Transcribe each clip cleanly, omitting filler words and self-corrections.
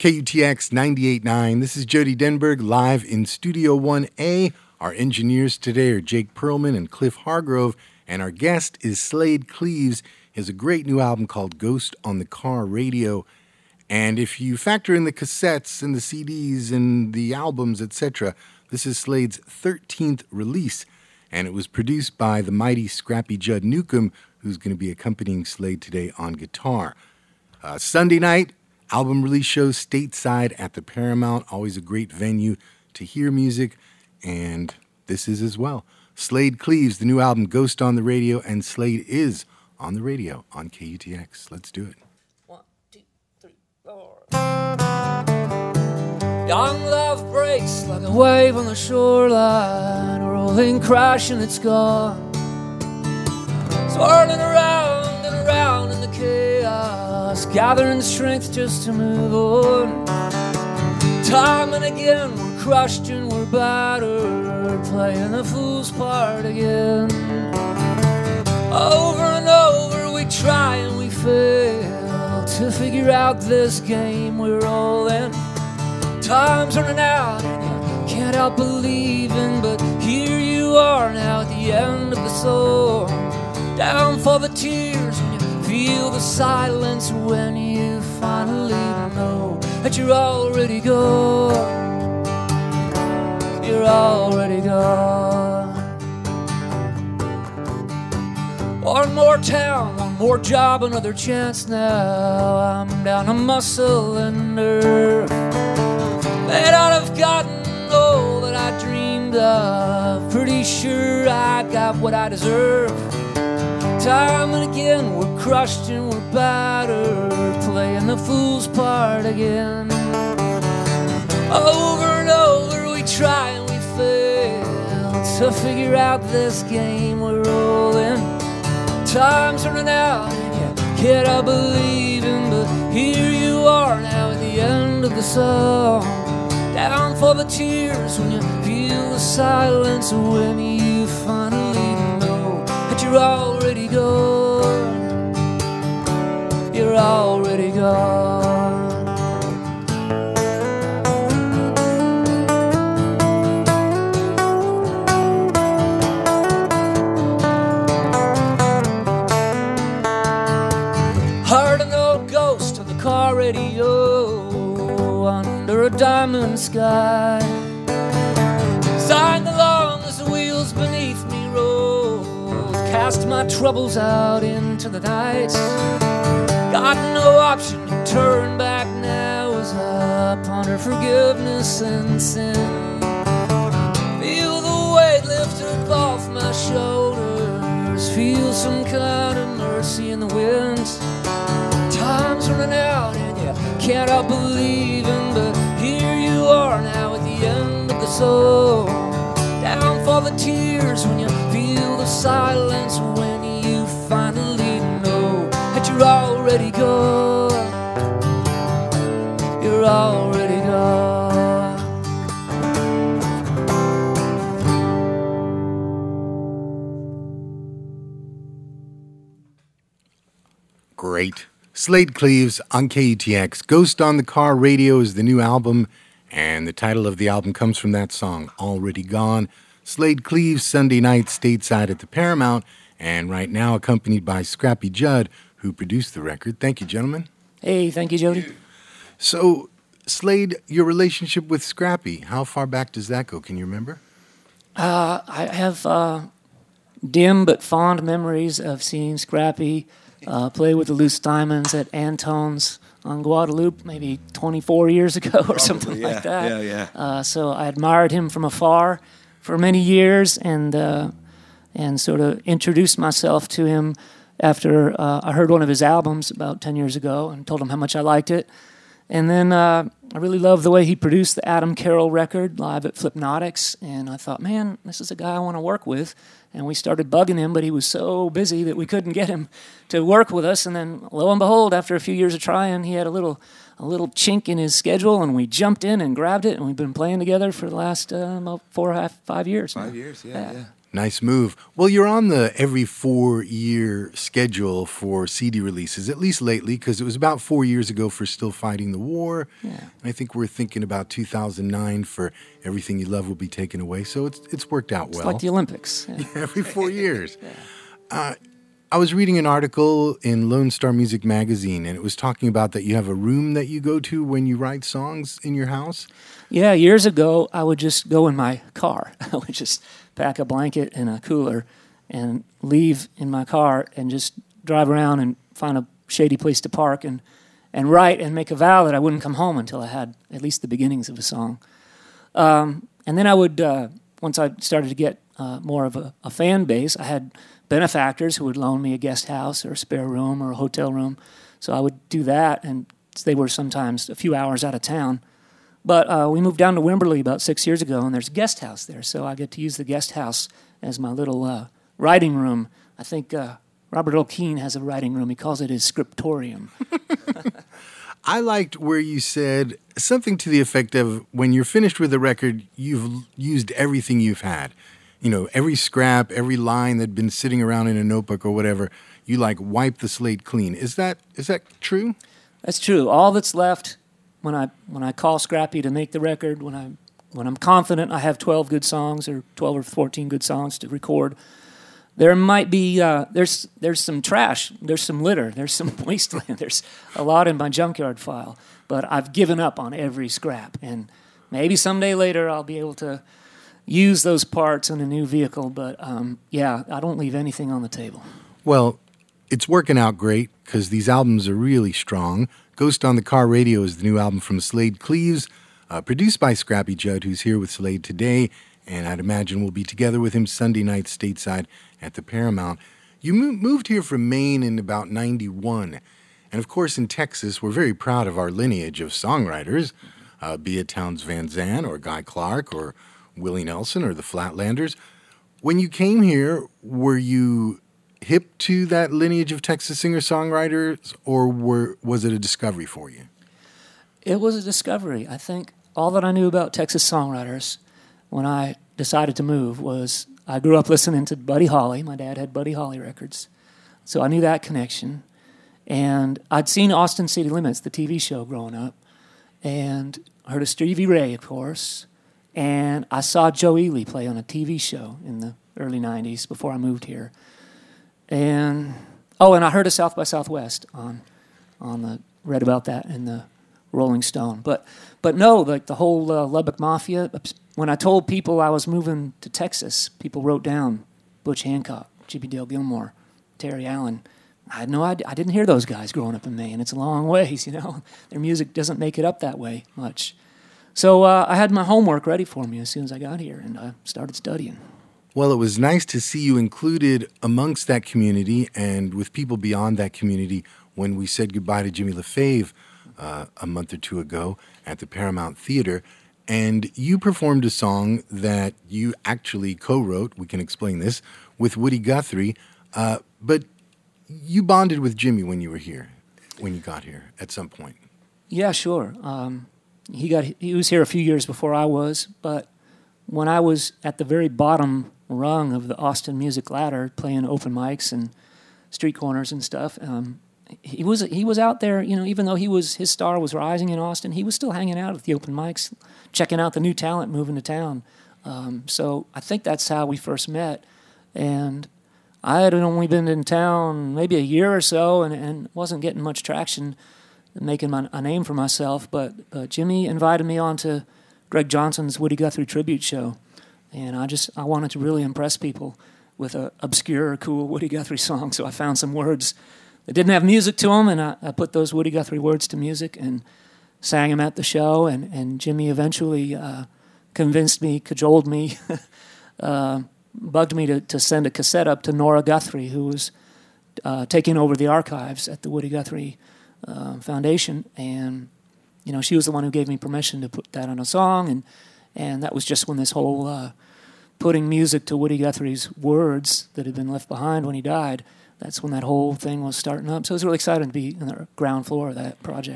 KUTX 98.9. This is Jody Denberg live in Studio 1A. Our engineers today are Jake Perlman and Cliff Hargrove, and our guest is Slade Cleaves. He has a great new album called Ghost on the Car Radio. And if you factor in the cassettes and the CDs and the albums, etc., this is Slade's 13th release, and it was produced by the mighty Scrappy Judd Newcomb, who's going to be accompanying Slade today on guitar. Sunday night, album release show stateside at the Paramount, always a great venue to hear music, and this is as well. Slade Cleaves, the new album Ghost on the Radio, and Slade is on the radio on KUTX. Let's do it. 1, 2, 3, 4. Young love breaks like a wave on the shoreline, rolling, crashing, it's gone. Swirling around and around in the chaos, gathering strength just to move on. Time and again we're crushed and we're battered, playing the fool's part again. Over and over we try and we fail to figure out this game we're all in. Time's running out and you can't help believing, but here you are now at the end of the song. Down for the tears when you feel the silence, when you finally know that you're already gone. You're already gone. One more town, one more job, another chance now. I'm down to muscle and nerve. May not have gotten all that I dreamed of. Pretty sure I got what I deserve. Time and again we're crushed and we're battered, playing the fool's part again. Over and over we try and we fail to figure out this game we're all in. Time's running out and you can't help believing, but here you are now at the end of the song. Down for the tears when you feel the silence, when you finally know that you're already gone. You're already gone. Heard an old ghost on the car radio under a diamond sky. Signed along as the wheels beneath me rolled, cast my troubles out into the night. Got no option to turn back now as I ponder forgiveness and sin. Feel the weight lifted off my shoulders, feel some kind of mercy in the wind. Time's running out and you can't help believing, but here you are now at the end of the song. Down for the tears when you feel the silence, when you finally know that you're already gone. You're already gone. Great. Slade Cleaves on KUTX. Ghost on the Car Radio is the new album, and the title of the album comes from that song, Already Gone. Slade Cleaves, Sunday night, stateside at the Paramount, and right now accompanied by Scrappy Judd, who produced the record. Thank you, gentlemen. Hey, thank you, Jody. So, Slade, your relationship with Scrappy, how far back does that go? Can you remember? I have dim but fond memories of seeing Scrappy play with the Loose Diamonds at Antone's on Guadalupe maybe 24 years ago or something like that. Yeah. So I admired him from afar for many years, and sort of introduced myself to him after I heard one of his albums about 10 years ago and told him how much I liked it. And then I really loved the way he produced the Adam Carroll record live at Flipnotics, and I thought, man, this is a guy I want to work with. And we started bugging him, but he was so busy that we couldn't get him to work with us. And then, lo and behold, after a few years of trying, he had a little chink in his schedule, and we jumped in and grabbed it, and we've been playing together for the last about 5 years. 5 years, yeah. Nice move. Well, you're on the every 4-year schedule for CD releases, at least lately, because it was about 4 years ago for Still Fighting the War. Yeah. And I think we're thinking about 2009 for Everything You Love Will Be Taken Away. So it's worked out well. It's like the Olympics. Yeah. Every 4 years. Yeah. I was reading an article in Lone Star Music Magazine, and it was talking about that you have a room that you go to when you write songs in your house. Yeah, years ago, I would just go in my car. I would just pack a blanket and a cooler and leave in my car and just drive around and find a shady place to park and write and make a vow that I wouldn't come home until I had at least the beginnings of a song. And then I would, once I started to get more of a fan base, I had benefactors who would loan me a guest house or a spare room or a hotel room. So I would do that, and they were sometimes a few hours out of town. But we moved down to Wimberley about 6 years ago, and there's a guest house there. So I get to use the guest house as my little writing room. I think Robert Earl Keen has a writing room. He calls it his scriptorium. I liked where you said something to the effect of, when you're finished with a record, you've used everything you've had. You know, every scrap, every line that'd been sitting around in a notebook or whatever, you like wipe the slate clean. Is that true? That's true. All that's left when I call Scrappy to make the record, when I'm confident I have 12 good songs or 12 or 14 good songs to record, there might be there's some trash, there's some litter, there's some wasteland, there's a lot in my junkyard file. But I've given up on every scrap, and maybe someday later I'll be able to use those parts in a new vehicle, but yeah, I don't leave anything on the table. Well, it's working out great because these albums are really strong. Ghost on the Car Radio is the new album from Slade Cleaves, produced by Scrappy Judd, who's here with Slade today, and I'd imagine we'll be together with him Sunday night stateside at the Paramount. You moved here from Maine in about 91, and of course in Texas we're very proud of our lineage of songwriters, be it Townes Van Zandt or Guy Clark or Willie Nelson or the Flatlanders. When you came here, were you hip to that lineage of Texas singer-songwriters, or was it a discovery for you? It was a discovery. I think all that I knew about Texas songwriters when I decided to move was I grew up listening to Buddy Holly. My dad had Buddy Holly records, so I knew that connection. And I'd seen Austin City Limits, the TV show, growing up, and heard of Stevie Ray, of course. And I saw Joe Ely play on a TV show in the early 90s before I moved here. And I heard of South by Southwest read about that in the Rolling Stone. But no, like the whole Lubbock Mafia, when I told people I was moving to Texas, people wrote down Butch Hancock, Jimmy Dale Gilmore, Terry Allen. I had no idea. I didn't hear those guys growing up in Maine. It's a long ways, you know. Their music doesn't make it up that way much. So I had my homework ready for me as soon as I got here, and I started studying. Well, it was nice to see you included amongst that community and with people beyond that community when we said goodbye to Jimmy LaFave a month or two ago at the Paramount Theater. And you performed a song that you actually co-wrote, we can explain this, with Woody Guthrie. But you bonded with Jimmy when you got here at some point. Yeah, sure. He was here a few years before I was, but when I was at the very bottom rung of the Austin music ladder, playing open mics and street corners and stuff, he was out there. You know, even though his star was rising in Austin, he was still hanging out at the open mics, checking out the new talent moving to town. So I think that's how we first met, and I had only been in town maybe a year or so, and wasn't getting much traction, making a name for myself, but Jimmy invited me on to Greg Johnson's Woody Guthrie tribute show, and I wanted to really impress people with an obscure, cool Woody Guthrie song, so I found some words that didn't have music to them, and I put those Woody Guthrie words to music and sang them at the show, and Jimmy eventually convinced me, cajoled me, bugged me to send a cassette up to Nora Guthrie, who was taking over the archives at the Woody Guthrie Foundation, and you know, she was the one who gave me permission to put that on a song, and that was just when this whole putting music to Woody Guthrie's words that had been left behind when he died, that's when that whole thing was starting up. So I was really excited to be in the ground floor of that project.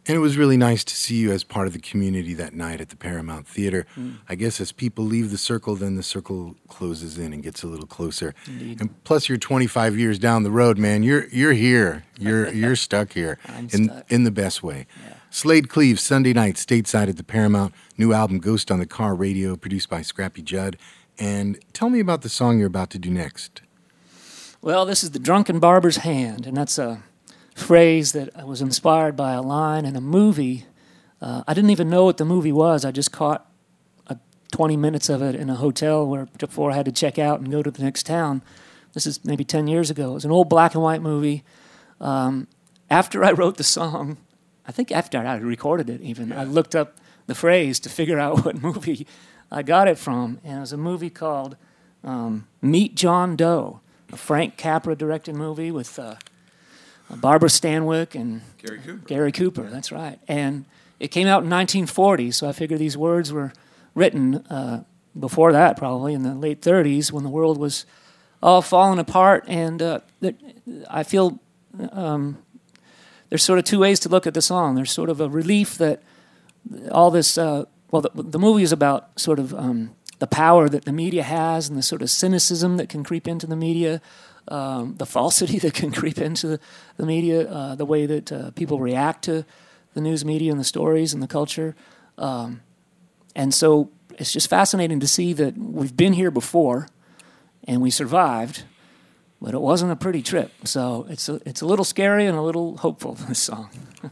And it was really nice to see you as part of the community that night at the Paramount Theater. I guess as people leave the circle, then the circle closes in and gets a little closer. Indeed. And plus, you're 25 years down the road, man. You're here. You're stuck here I'm stuck. in the best way. Yeah. Slade Cleaves, Sunday night, stateside at the Paramount. New album, Ghost on the Car Radio, produced by Scrappy Judd. And tell me about the song you're about to do next. Well, this is The Drunken Barber's Hand, and that's a phrase that was inspired by a line in a movie. I didn't even know what the movie was. I just caught 20 minutes of it in a hotel before I had to check out and go to the next town. This is maybe 10 years ago. It was an old black and white movie. After I wrote the song, I think after I recorded it even, I looked up the phrase to figure out what movie I got it from. And it was a movie called Meet John Doe, a Frank Capra directed movie with Barbara Stanwyck and Gary Cooper, that's right. And it came out in 1940, so I figured these words were written before that, probably in the late 30s, when the world was all falling apart. And I feel there's sort of two ways to look at the song. There's sort of a relief that all this, the movie is about sort of the power that the media has and the sort of cynicism that can creep into the media, the falsity that can creep into the media, the way that people react to the news media and the stories and the culture. And so it's just fascinating to see that we've been here before and we survived, but it wasn't a pretty trip. So it's a little scary and a little hopeful, this song.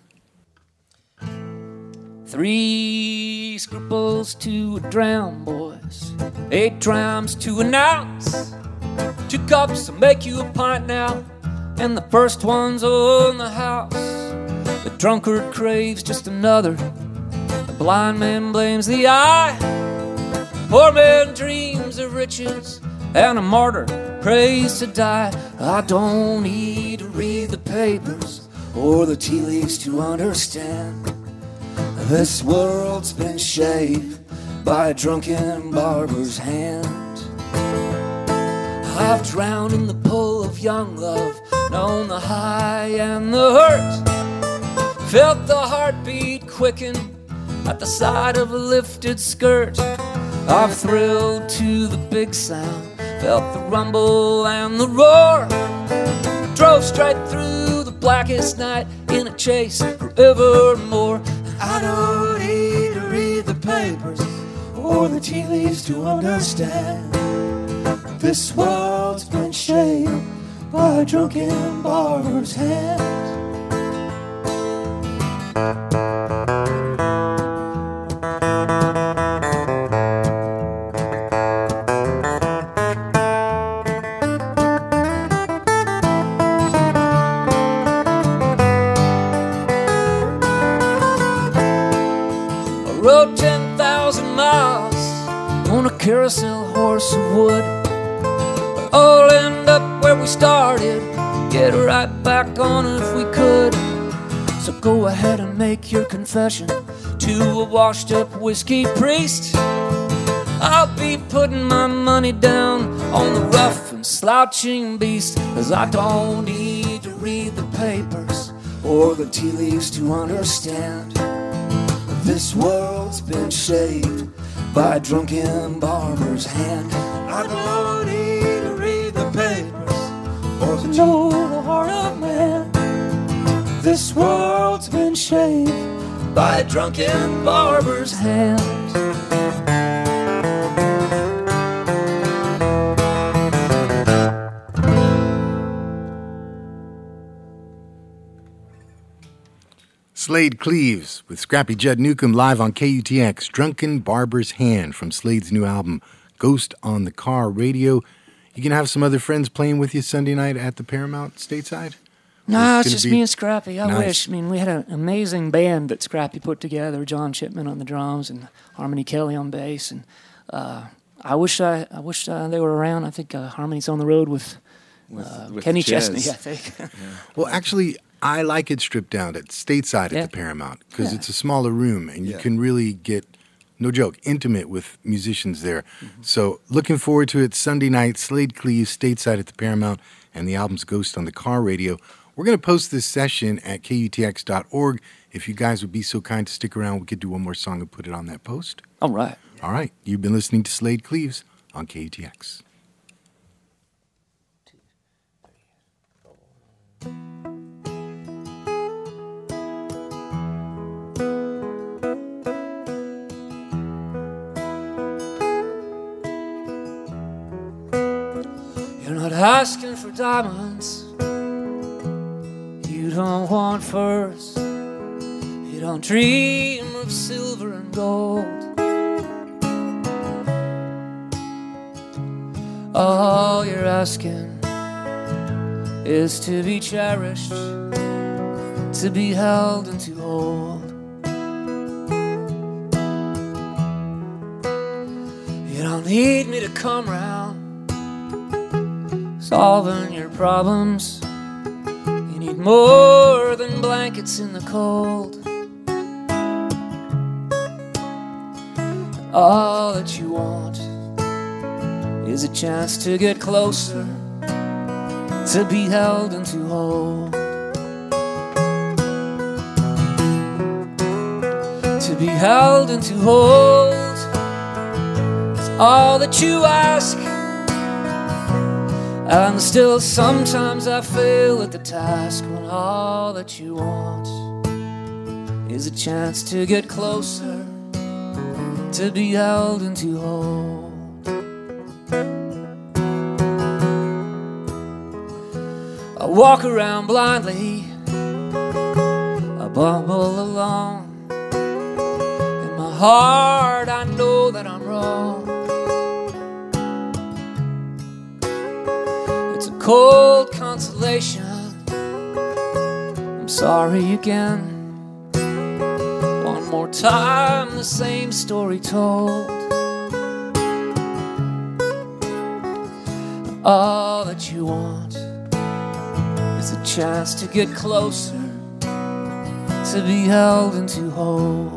3 scruples to a drown, boys. 8 drams to an ounce. 2 cups will make you a pint now, and the first one's on the house. The drunkard craves just another. The blind man blames the eye. Poor man dreams of riches, and a martyr prays to die. I don't need to read the papers or the tea leaves to understand. This world's been shaped by a drunken barber's hand. I've drowned in the pull of young love, known the high and the hurt, felt the heartbeat quicken at the sight of a lifted skirt. I've thrilled to the big sound, felt the rumble and the roar, drove straight through the blackest night in a chase forevermore. I don't need to read the papers or the tea leaves to understand. This world's been shaped by a drunken barber's hand. Rode 10,000 miles on a carousel horse of wood. We'll all end up where we started, get right back on if we could. So go ahead and make your confession to a washed up whiskey priest. I'll be putting my money down on the rough and slouching beast, 'cause I don't need to read the papers or the tea leaves to understand. This world's been shaped by a drunken barber's hand. I don't need to read the papers or to know the heart of man. This world's been shaped by a drunken barber's hand. Slade Cleaves with Scrappy Judd Newcomb live on KUTX, Drunken Barber's Hand from Slade's new album, Ghost on the Car Radio. You can have some other friends playing with you Sunday night at the Paramount stateside? No, it's just me and Scrappy. I Nice. wish. I mean, we had an amazing band that Scrappy put together. John Shipman on the drums and Harmony Kelly on bass. And I wish they were around. I think Harmony's on the road with Kenny Jazz. Chesney, I think. Well, actually, I like it stripped down at stateside Yeah. at the Paramount because Yeah. it's a smaller room and you Yeah. can really get, no joke, intimate with musicians there. So looking forward to it Sunday night, Slade Cleaves stateside at the Paramount, and the album's Ghost on the Car Radio. We're going to post this session at KUTX.org. If you guys would be so kind to stick around, we could do one more song and put it on that post. All right. All right. You've been listening to Slade Cleaves on KUTX. You're not asking for diamonds. You don't want furs. You don't dream of silver and gold. All you're asking is to be cherished, to be held and to hold. You don't need me to come round solving your problems. You need more than blankets in the cold. All that you want is a chance to get closer, to be held and to hold. To be held and to hold is all that you ask. And still sometimes I fail at the task, when all that you want is a chance to get closer, to be held and to hold. I walk around blindly, I bumble along. In my heart I know that I'm wrong. It's a cold consolation, I'm sorry again. One more time, the same story told. All that you want is a chance to get closer, to be held and to hold.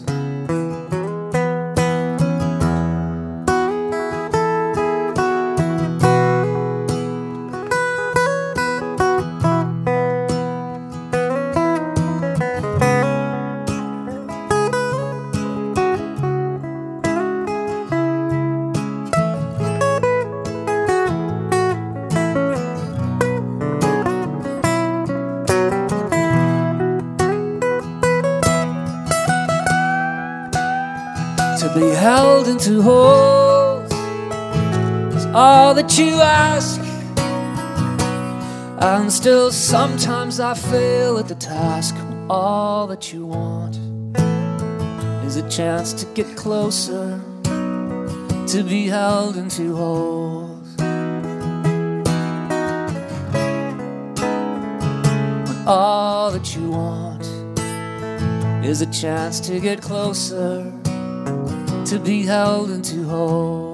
To be held and to hold is all that you ask. And still sometimes I fail at the task, when all that you want is a chance to get closer, to be held and to hold. When all that you want is a chance to get closer, to be held and to hold.